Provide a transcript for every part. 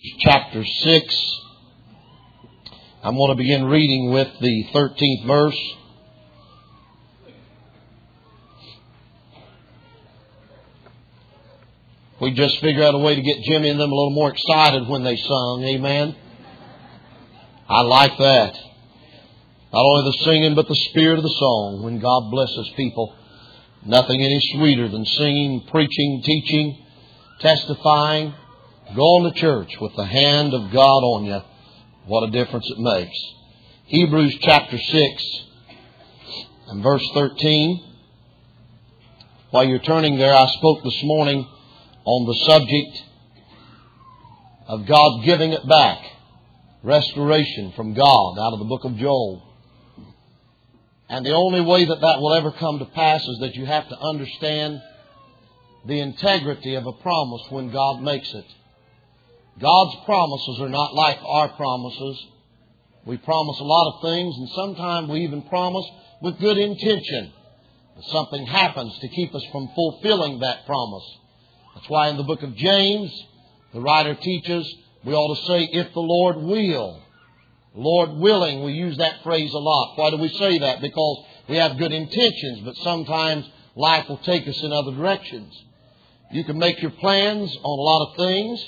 chapter 6. I'm going to begin reading with the 13th verse. We just figured out a way to get Jimmy and them a little more excited when they sung. Amen. I like that. Not only the singing, but the spirit of the song. When God blesses people, nothing any sweeter than singing, preaching, teaching, testifying, going to church with the hand of God on you. What a difference it makes. Hebrews chapter 6 and verse 13. While you're turning there, I spoke this morning on the subject of God giving it back. Restoration from God out of the book of Joel. And the only way that that will ever come to pass is that you have to understand the integrity of a promise when God makes it. God's promises are not like our promises. We promise a lot of things, and sometimes we even promise with good intention. But something happens to keep us from fulfilling that promise. That's why in the book of James, the writer teaches we ought to say, if the Lord will. Lord willing, we use that phrase a lot. Why do we say that? Because we have good intentions, but sometimes life will take us in other directions. You can make your plans on a lot of things.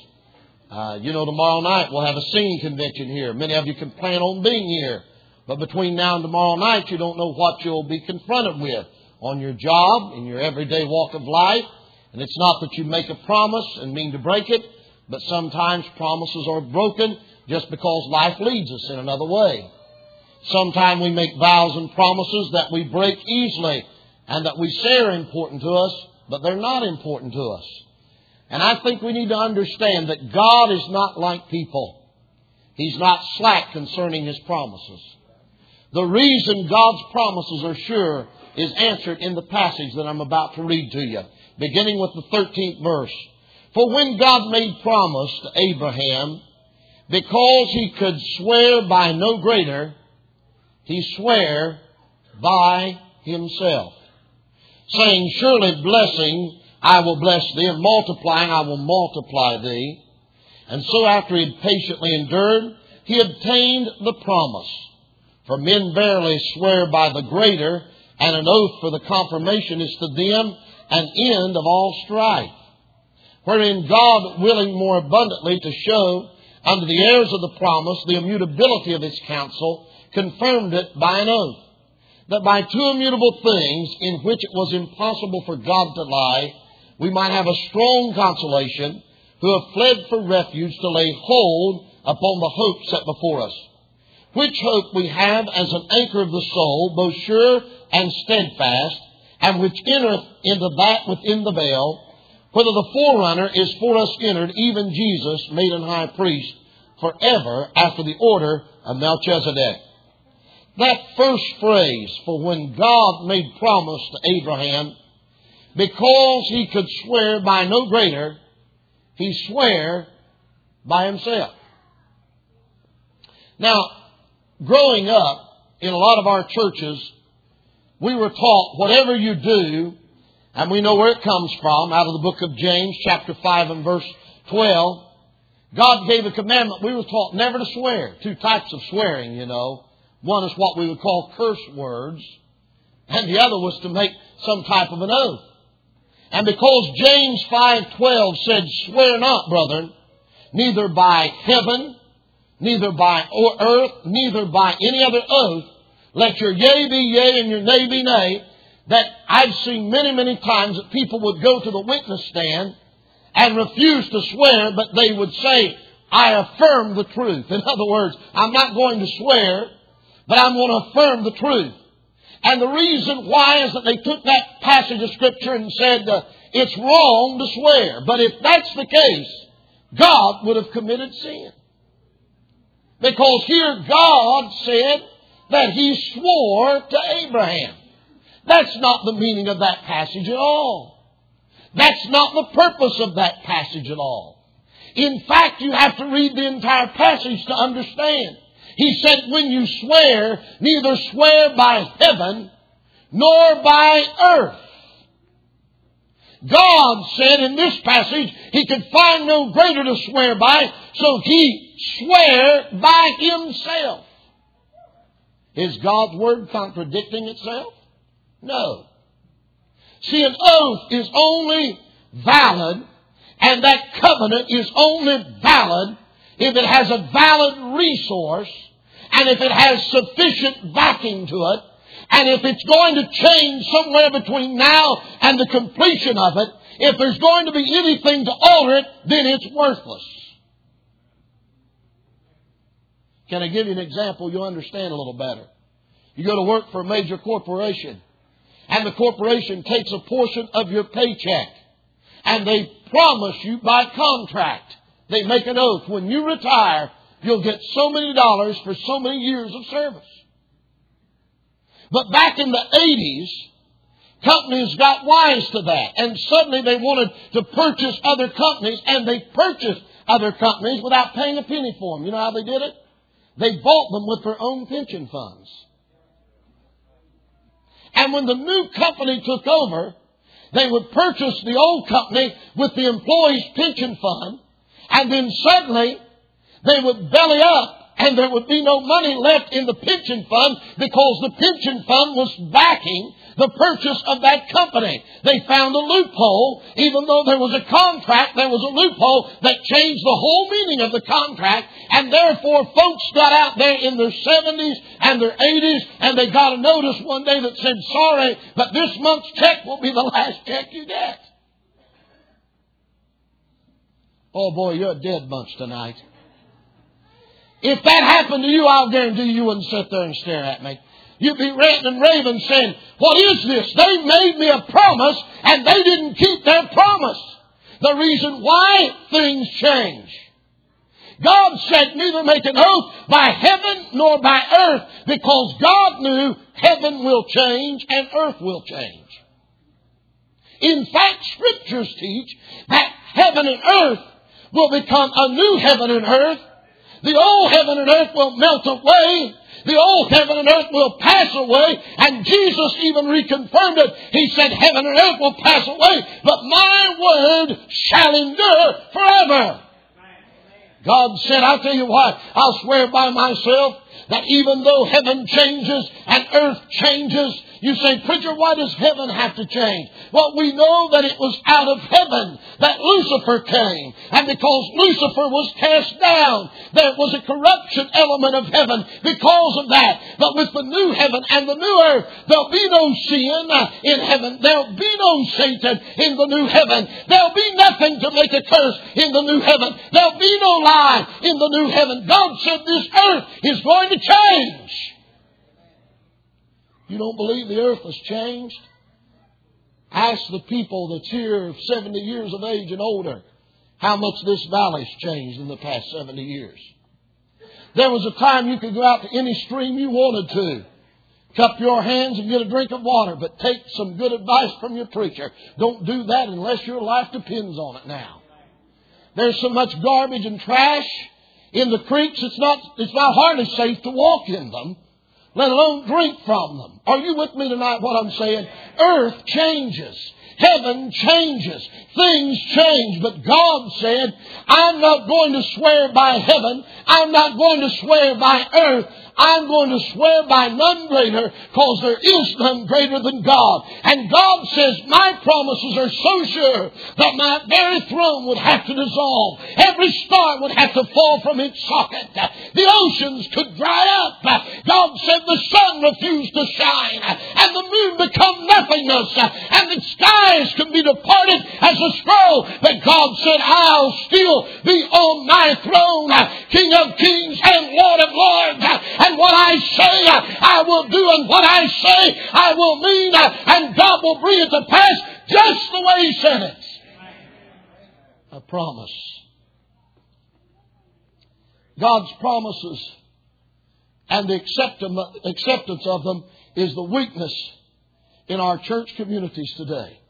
Tomorrow night we'll have a singing convention here. Many of you can plan on being here. But between now and tomorrow night, you don't know what you'll be confronted with on your job, in your everyday walk of life. And it's not that you make a promise and mean to break it, but sometimes promises are broken just because life leads us in another way. Sometimes we make vows and promises that we break easily and that we say are important to us, but they're not important to us. And I think we need to understand that God is not like people. He's not slack concerning His promises. The reason God's promises are sure is answered in the passage that I'm about to read to you, beginning with the 13th verse. For when God made promise to Abraham, because he could swear by no greater, he sware by himself, saying, surely blessing I will bless thee, and multiplying I will multiply thee. And so after he had patiently endured, he obtained the promise. For men verily swear by the greater, and an oath for the confirmation is to them an end of all strife. Wherein God, willing more abundantly to show unto the heirs of the promise the immutability of His counsel, confirmed it by an oath, that by two immutable things in which it was impossible for God to lie, we might have a strong consolation, who have fled for refuge to lay hold upon the hope set before us. Which hope we have as an anchor of the soul, both sure and steadfast, and which entereth into that within the veil, whether the forerunner is for us entered, even Jesus, made an high priest, forever after the order of Melchizedek. That first phrase, for when God made promise to Abraham, because he could swear by no greater, he sware by himself. Now, growing up in a lot of our churches, we were taught whatever you do, and we know where it comes from, out of the book of James, chapter 5 and verse 12. God gave a commandment. We were taught never to swear. Two types of swearing, you know. One is what we would call curse words, and the other was to make some type of an oath. And because James 5:12 said, swear not, brethren, neither by heaven, neither by earth, neither by any other oath, let your yea be yea and your nay be nay, that I've seen many, many times that people would go to the witness stand and refuse to swear, but they would say, I affirm the truth. In other words, I'm not going to swear, but I'm going to affirm the truth. And the reason why is that they took that passage of Scripture and said, it's wrong to swear. But if that's the case, God would have committed sin. Because here God said that He swore to Abraham. That's not the meaning of that passage at all. That's not the purpose of that passage at all. In fact, you have to read the entire passage to understand. He said, when you swear, neither swear by heaven nor by earth. God said in this passage He could find no greater to swear by, so He swore by Himself. Is God's Word contradicting itself? No. See, an oath is only valid, and that covenant is only valid if it has a valid resource, and if it has sufficient backing to it, and if it's going to change somewhere between now and the completion of it, if there's going to be anything to alter it, then it's worthless. Can I give you an example you'll understand a little better? You go to work for a major corporation, and the corporation takes a portion of your paycheck, and they promise you by contract, they make an oath, when you retire, you'll get so many dollars for so many years of service. But back in the 80s, companies got wise to that, and suddenly they wanted to purchase other companies, and they purchased other companies without paying a penny for them. You know how they did it? They bought them with their own pension funds. And when the new company took over, they would purchase the old company with the employee's pension fund, and then suddenly they would belly up, and there would be no money left in the pension fund because the pension fund was backing the purchase of that company. They found a loophole. Even though there was a contract, there was a loophole that changed the whole meaning of the contract, and therefore folks got out there in their 70s and their 80s, and they got a notice one day that said, sorry, but this month's check will be the last check you get. Oh boy, you're a dead bunch tonight. If that happened to you, I'll guarantee you wouldn't sit there and stare at me. You'd be ranting and raving saying, what is this? They made me a promise and they didn't keep their promise. The reason why things change. God said neither make an oath by heaven nor by earth, because God knew heaven will change and earth will change. In fact, Scriptures teach that heaven and earth will become a new heaven and earth. The old heaven and earth will melt away. The old heaven and earth will pass away. And Jesus even reconfirmed it. He said, heaven and earth will pass away, but my word shall endure forever. God said, I'll tell you what, I'll swear by myself that even though heaven changes and earth changes, you say, preacher, why does heaven have to change? Well, we know that it was out of heaven that Lucifer came. And because Lucifer was cast down, there was a corruption element of heaven because of that. But with the new heaven and the new earth, there'll be no sin in heaven. There'll be no Satan in the new heaven. There'll be nothing to make a curse in the new heaven. There'll be no lie in the new heaven. God said this earth is going to change. You don't believe the earth has changed? Ask the people that's here 70 years of age and older how much this valley's changed in the past 70 years. There was a time you could go out to any stream you wanted to, cup your hands and get a drink of water, but take some good advice from your preacher. Don't do that unless your life depends on it now. There's so much garbage and trash in the creeks, it's not hardly safe to walk in them, let alone drink from them. Are you with me tonight what I'm saying? Earth changes. Heaven changes. Things change. But God said, I'm not going to swear by heaven. I'm not going to swear by earth. I'm going to swear by none greater, because there is none greater than God. And God says, my promises are so sure that my very throne would have to dissolve. Every star would have to fall from its socket. The oceans could dry up. God said the sun refused to shine, and the moon become nothingness, and the skies could be departed as a scroll. But God said, I'll still be on my throne, King of kings and Lord of lords. And what I say, I will do, and what I say, I will mean, and God will bring it to pass just the way He said it. A promise. God's promises and the acceptance of them is the weakness in our church communities today.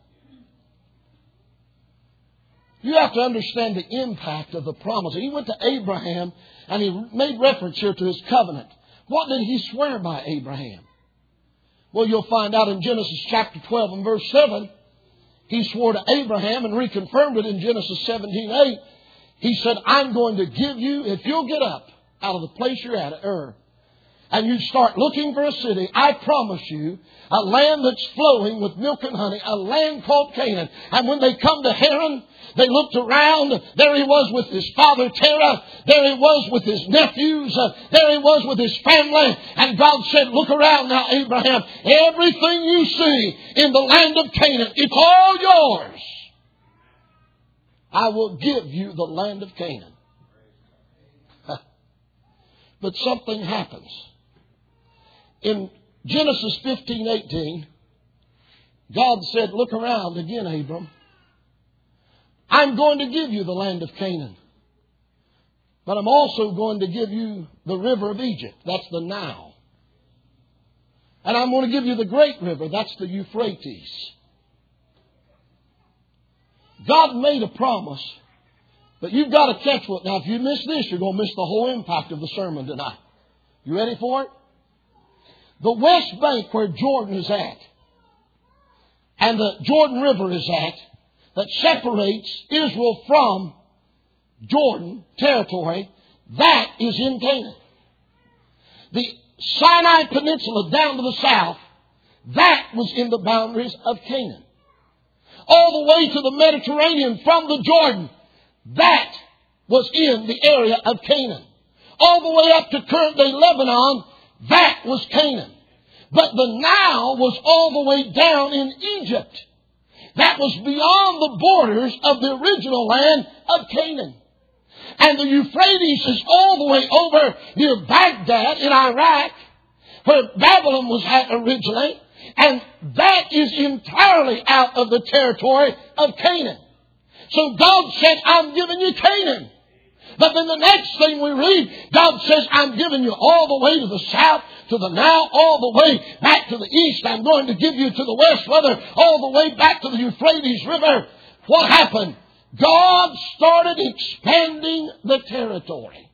You have to understand the impact of the promise. He went to Abraham and he made reference here to his covenant. What did he swear by, Abraham? Well, you'll find out in Genesis chapter 12 and verse 7. He swore to Abraham and reconfirmed it in Genesis 17:8. He said, I'm going to give you, if you'll get up out of the place you're at Ur, and you start looking for a city, I promise you, a land that's flowing with milk and honey, a land called Canaan. And when they come to Haran, they looked around. There he was with his father Terah. There he was with his nephews. There he was with his family. And God said, look around now, Abraham. Everything you see in the land of Canaan, it's all yours. I will give you the land of Canaan. But something happens. In Genesis 15:18, God said, look around again, Abram. I'm going to give you the land of Canaan. But I'm also going to give you the river of Egypt. That's the Nile. And I'm going to give you the great river. That's the Euphrates. God made a promise. But you've got to catch what. Now, if you miss this, you're going to miss the whole impact of the sermon tonight. You ready for it? The West Bank where Jordan is at, and the Jordan River is at, that separates Israel from Jordan territory, that is in Canaan. The Sinai Peninsula down to the south, that was in the boundaries of Canaan. All the way to the Mediterranean from the Jordan, that was in the area of Canaan. All the way up to current-day Lebanon, that was Canaan. But the Nile was all the way down in Egypt. That was beyond the borders of the original land of Canaan. And the Euphrates is all the way over near Baghdad in Iraq, where Babylon was at originally. And that is entirely out of the territory of Canaan. So God said, I'm giving you Canaan. But then the next thing we read, God says, I'm giving you all the way to the south, to the Nile, all the way back to the east. I'm going to give you to the west, brother, all the way back to the Euphrates River. What happened? God started expanding the territory.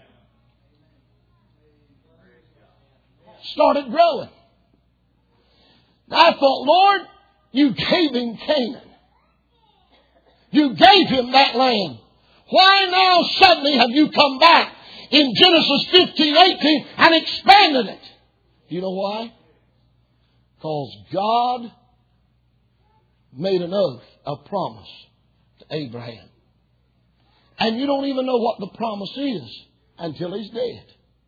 Started growing. Now I thought, Lord, you gave him Canaan. You gave him that land. Why now suddenly have you come back in Genesis 15:18 and expanded it? Do you know why? Because God made an oath, a promise to Abraham. And you don't even know what the promise is until he's dead.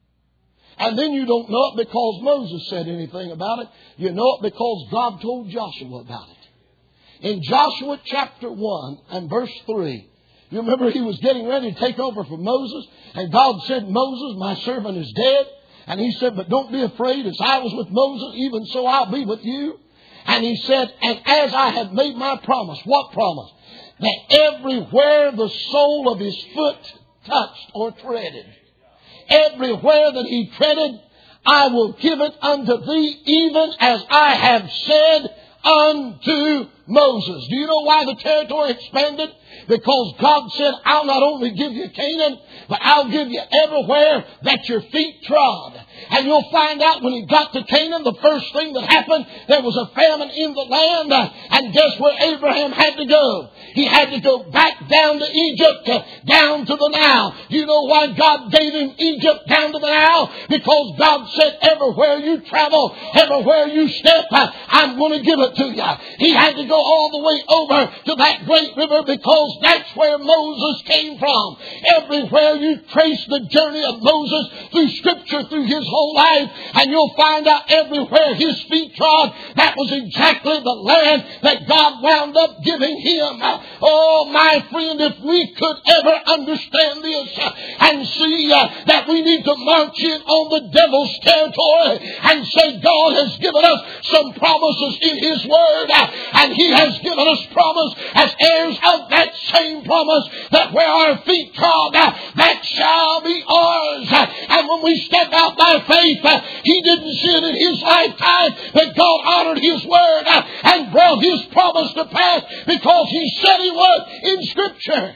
And then you don't know it because Moses said anything about it. You know it because God told Joshua about it. In Joshua chapter 1 and verse 3, you remember he was getting ready to take over from Moses. And God said, Moses, my servant is dead. And he said, but don't be afraid. As I was with Moses, even so I'll be with you. And he said, and as I have made my promise. What promise? That everywhere the sole of his foot touched or treaded, everywhere that he treaded, I will give it unto thee, even as I have said unto Moses. Do you know why the territory expanded? Because God said, I'll not only give you Canaan, but I'll give you everywhere that your feet trod. And you'll find out when he got to Canaan, the first thing that happened, there was a famine in the land. And guess where Abraham had to go? He had to go back down to Egypt, down to the Nile. You know why God gave him Egypt down to the Nile? Because God said, everywhere you travel, everywhere you step, I'm going to give it to you. He had to go all the way over to that great river because that's where Moses came from. Everywhere you trace the journey of Moses through Scripture, through his whole life, and you'll find out everywhere his feet trod, that was exactly the land that God wound up giving him. Oh, my friend, if we could ever understand this and see that we need to march in on the devil's territory and say God has given us some promises in his word, and he has given us promise as heirs of that same promise, that where our feet trod, that shall be ours. And when we step out by faith, he didn't see it in his lifetime, but God honored his word and brought his promise to pass because he said he would in Scripture.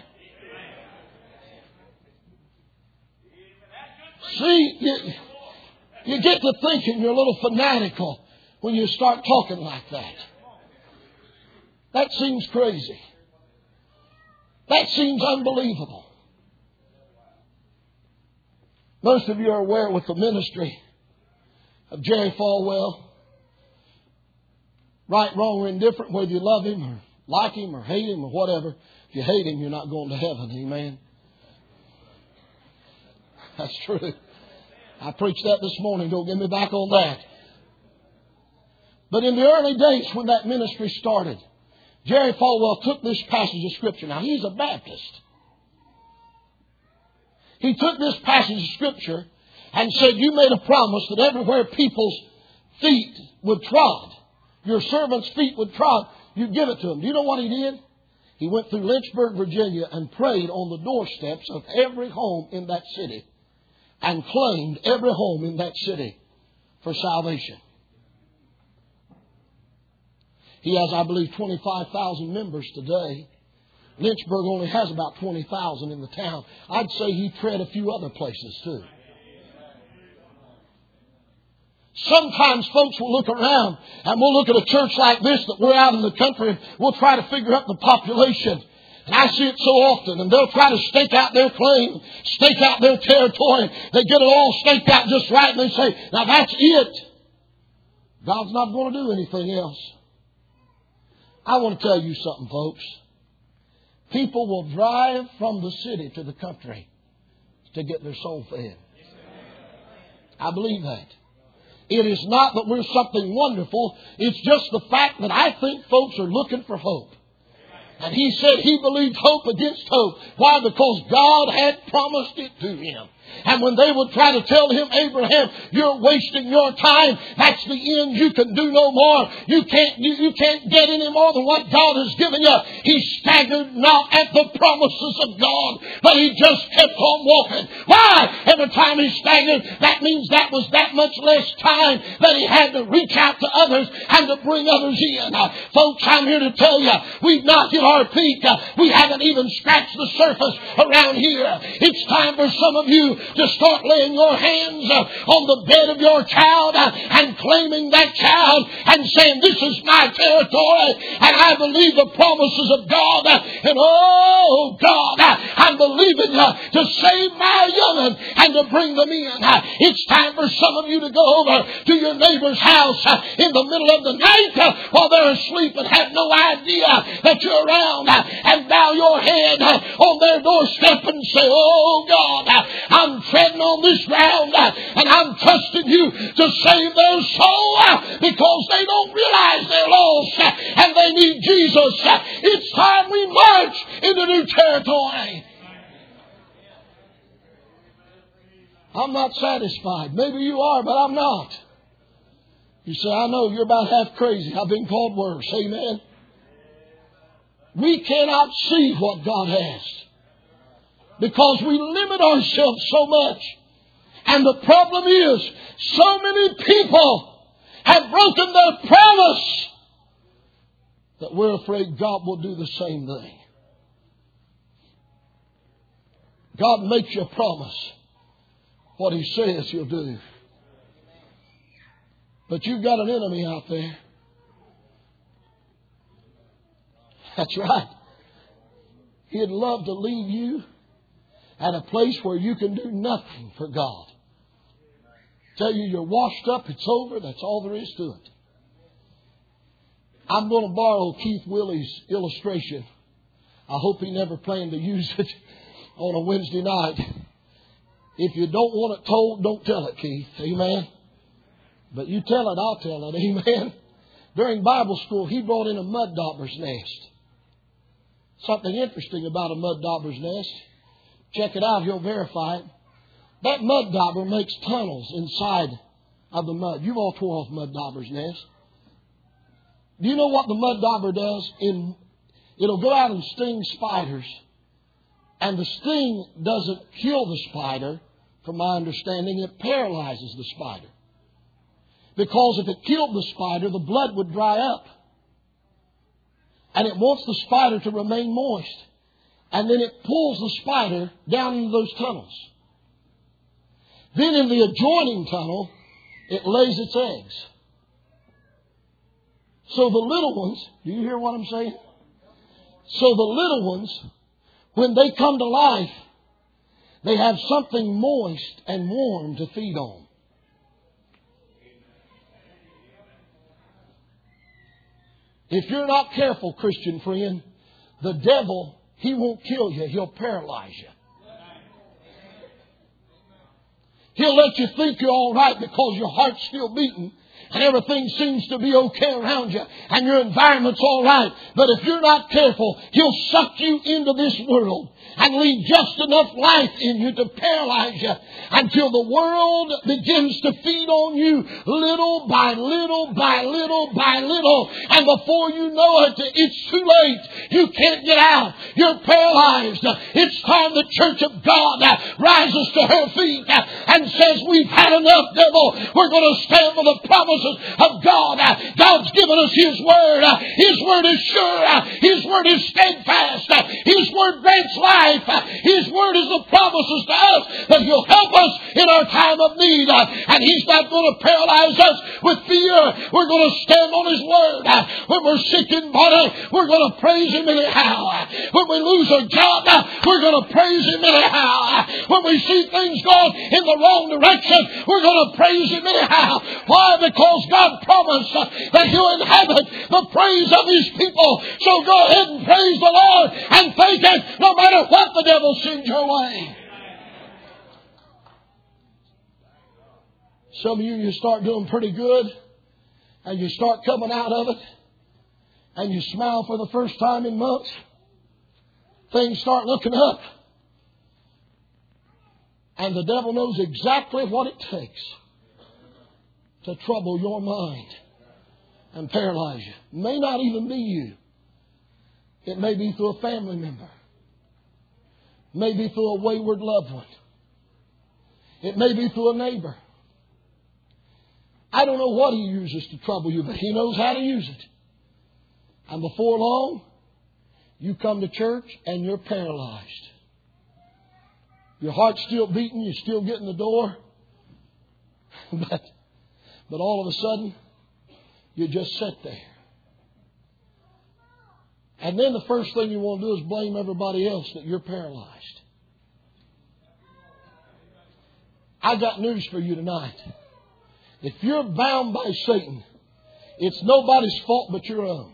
See, you get to thinking you're a little fanatical when you start talking like that. That seems crazy. That seems unbelievable. Most of you are aware with the ministry of Jerry Falwell. Right, wrong, or indifferent, whether you love him or like him or hate him or whatever. If you hate him, you're not going to heaven. Amen. That's true. I preached that this morning. Don't get me back on that. But in the early days when that ministry started, Jerry Falwell took this passage of Scripture. Now, he's a Baptist. He took this passage of Scripture and said, you made a promise that everywhere people's feet would trod, your servants' feet would trod, you'd give it to them. Do you know what he did? He went through Lynchburg, Virginia, and prayed on the doorsteps of every home in that city and claimed every home in that city for salvation. He has, I believe, 25,000 members today. Lynchburg only has about 20,000 in the town. I'd say he tread a few other places too. Sometimes folks will look around and we'll look at a church like this that we're out in the country and we'll try to figure out the population. And I see it so often, and they'll try to stake out their claim, stake out their territory. They get it all staked out just right and they say, now that's it. God's not going to do anything else. I want to tell you something, folks. People will drive from the city to the country to get their soul fed. I believe that. It is not that we're something wonderful. It's just the fact that I think folks are looking for hope. And he said he believed hope against hope. Why? Because God had promised it to him. And when they would try to tell him, Abraham, you're wasting your time. That's the end. You can do no more. You can't get any more than what God has given you. He staggered not at the promises of God, but he just kept on walking. Why? Every time he staggered, that means that was that much less time that he had to reach out to others and to bring others in. Folks, I'm here to tell you, we've not hit our peak. We haven't even scratched the surface around here. It's time for some of you to start laying your hands on the bed of your child and claiming that child and saying, this is my territory and I believe the promises of God. And oh God, I'm believing you to save my young'un and to bring them in. It's time for some of you to go over to your neighbor's house in the middle of the night while they're asleep and have no idea that you're around and bow your head on their doorstep and say, oh God, I'm treading on this ground and I'm trusting you to save their soul because they don't realize they're lost and they need Jesus. It's time we march into new territory. I'm not satisfied. Maybe you are, but I'm not. You say, I know you're about half crazy. I've been called worse. Amen. We cannot see what God has because we limit ourselves so much. And the problem is, so many people have broken their promise that we're afraid God will do the same thing. God makes you a promise. What He says He'll do. But you've got an enemy out there. That's right. He'd love to leave you at a place where you can do nothing for God. Tell you you're washed up, it's over, that's all there is to it. I'm going to borrow Keith Willie's illustration. I hope he never planned to use it on a Wednesday night. If you don't want it told, don't tell it, Keith. Amen. But you tell it, I'll tell it. Amen. During Bible school, he brought in a mud dauber's nest. Something interesting about a mud dauber's nest. Check it out, he'll verify it. That mud dauber makes tunnels inside of the mud. You've all tore off mud dauber's nest. Do you know what the mud dauber does? It'll go out and sting spiders. And the sting doesn't kill the spider. From my understanding, it paralyzes the spider. Because if it killed the spider, the blood would dry up. And it wants the spider to remain moist. And then it pulls the spider down into those tunnels. Then in the adjoining tunnel, it lays its eggs. So the little ones, do you hear what I'm saying? So the little ones, when they come to life, they have something moist and warm to feed on. If you're not careful, Christian friend, the devil, he won't kill you. He'll paralyze you. He'll let you think you're all right because your heart's still beating and everything seems to be okay around you and your environment's all right. But if you're not careful, he'll suck you into this world and leave just enough life in you to paralyze you until the world begins to feed on you little by little by little by little. And before you know it, it's too late. You can't get out. You're paralyzed. It's time the church of God rises to her feet and says, we've had enough, devil. We're going to stand for the promises of God. God's given us His Word. His Word is sure. His Word is steadfast. His Word grants life. His Word is the promises to us that He'll help us in our time of need. And He's not going to paralyze us with fear. We're going to stand on His Word. When we're sick in body, we're going to praise Him anyhow. When we lose a job, we're going to praise Him anyhow. When we see things going in the wrong direction, we're going to praise Him anyhow. Why? Because God promised that He'll inhabit the praise of His people. So go ahead and praise the Lord and thank Him no matter what the devil sends your way. Some of you start doing pretty good and you start coming out of it and you smile for the first time in months. Things start looking up. And the devil knows exactly what it takes to trouble your mind and paralyze you. It may not even be you. It may be through a family member. It may be through a wayward loved one. It may be through a neighbor. I don't know what he uses to trouble you, but he knows how to use it. And before long, you come to church and you're paralyzed. Your heart's still beating, you still get in the door. But all of a sudden, you just sit there. And then the first thing you want to do is blame everybody else that you're paralyzed. I got news for you tonight. If you're bound by Satan, it's nobody's fault but your own.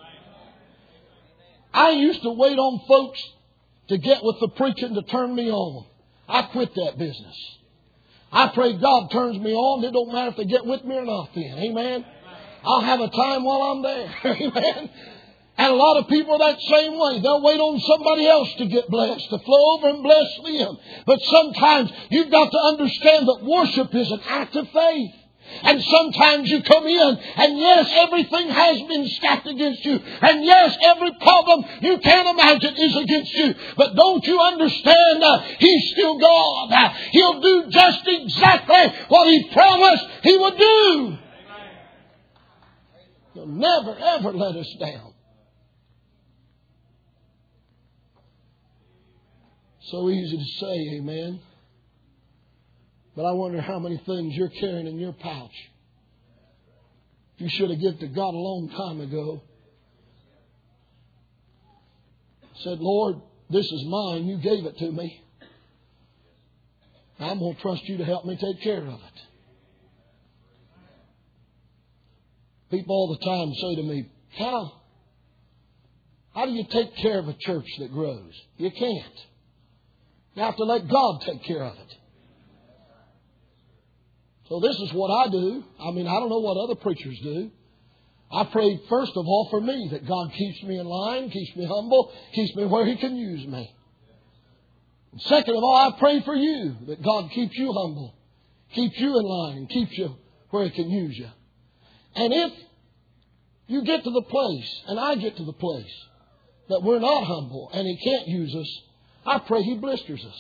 I used to wait on folks to get with the preaching to turn me on. I quit that business. I pray God turns me on. It don't matter if they get with me or not then. Amen. I'll have a time while I'm there. Amen. And a lot of people are that same way. They'll wait on somebody else to get blessed, to flow over and bless them. But sometimes you've got to understand that worship is an act of faith. And sometimes you come in and yes, everything has been stacked against you. And yes, every problem you can imagine is against you. But don't you understand? He's still God. He'll do just exactly what He promised He would do. He'll never, ever let us down. So easy to say, amen. But I wonder how many things you're carrying in your pouch. You should have given to God a long time ago. Said, Lord, this is mine. You gave it to me. I'm going to trust you to help me take care of it. People all the time say to me, how do you take care of a church that grows? You can't. You have to let God take care of it. So this is what I do. I don't know what other preachers do. I pray first of all for me, that God keeps me in line, keeps me humble, keeps me where He can use me. And second of all, I pray for you, that God keeps you humble, keeps you in line, and keeps you where He can use you. And if you get to the place, and I get to the place, that we're not humble and He can't use us, I pray He blisters us.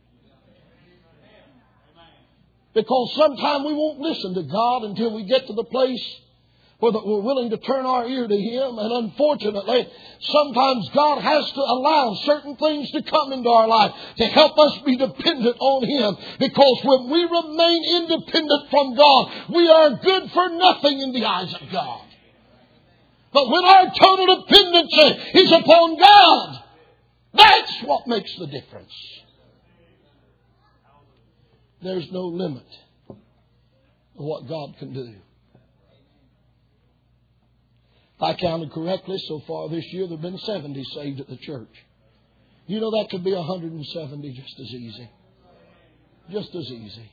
Because sometimes we won't listen to God until we get to the place where we're willing to turn our ear to Him. And unfortunately, sometimes God has to allow certain things to come into our life to help us be dependent on Him. Because when we remain independent from God, we are good for nothing in the eyes of God. But when our total dependency is upon God, that's what makes the difference. There's no limit to what God can do. If I counted correctly, so far this year there have been 70 saved at the church. You know that could be 170 just as easy. Just as easy.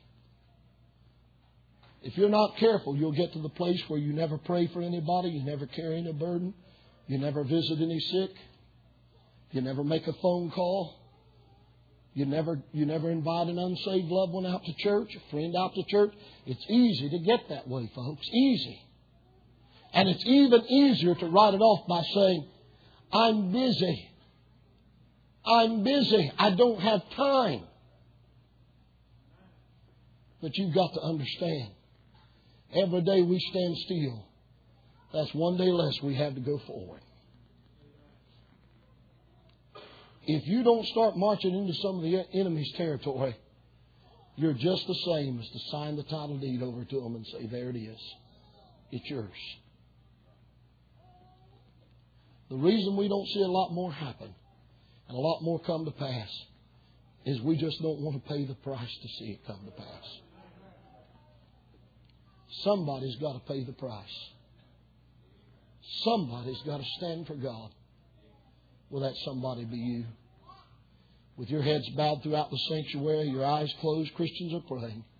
If you're not careful, you'll get to the place where you never pray for anybody, you never carry any burden, you never visit any sick, you never make a phone call, you never invite an unsaved loved one out to church, a friend out to church. It's easy to get that way, folks. Easy. And it's even easier to write it off by saying, I'm busy. I'm busy. I don't have time. But you've got to understand, every day we stand still, that's one day less we have to go forward. If you don't start marching into some of the enemy's territory, you're just the same as to sign the title deed over to them and say, there it is. It's yours. The reason we don't see a lot more happen and a lot more come to pass is we just don't want to pay the price to see it come to pass. Somebody's got to pay the price. Somebody's got to stand for God. Will that somebody be you? With your heads bowed throughout the sanctuary, your eyes closed, Christians are praying.